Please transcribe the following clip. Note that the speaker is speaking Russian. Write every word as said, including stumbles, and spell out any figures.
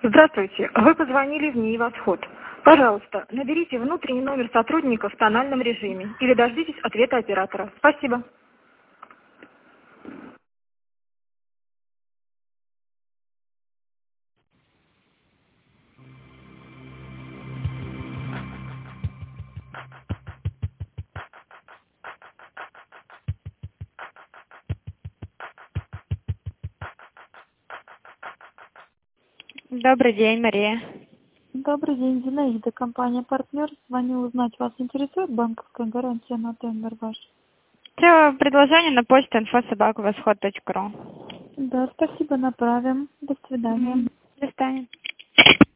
Здравствуйте, вы позвонили в НИИ «Восход». Пожалуйста, наберите внутренний номер сотрудника в тональном режиме или дождитесь ответа оператора. Спасибо. Добрый день, Мария. Добрый день, Зинаида, компания «Партнер». Звоню узнать, вас интересует банковская гарантия на тендер ваш? Все предложение на почту инфо собака восход точка ру. Да, спасибо, направим. До свидания. До свидания.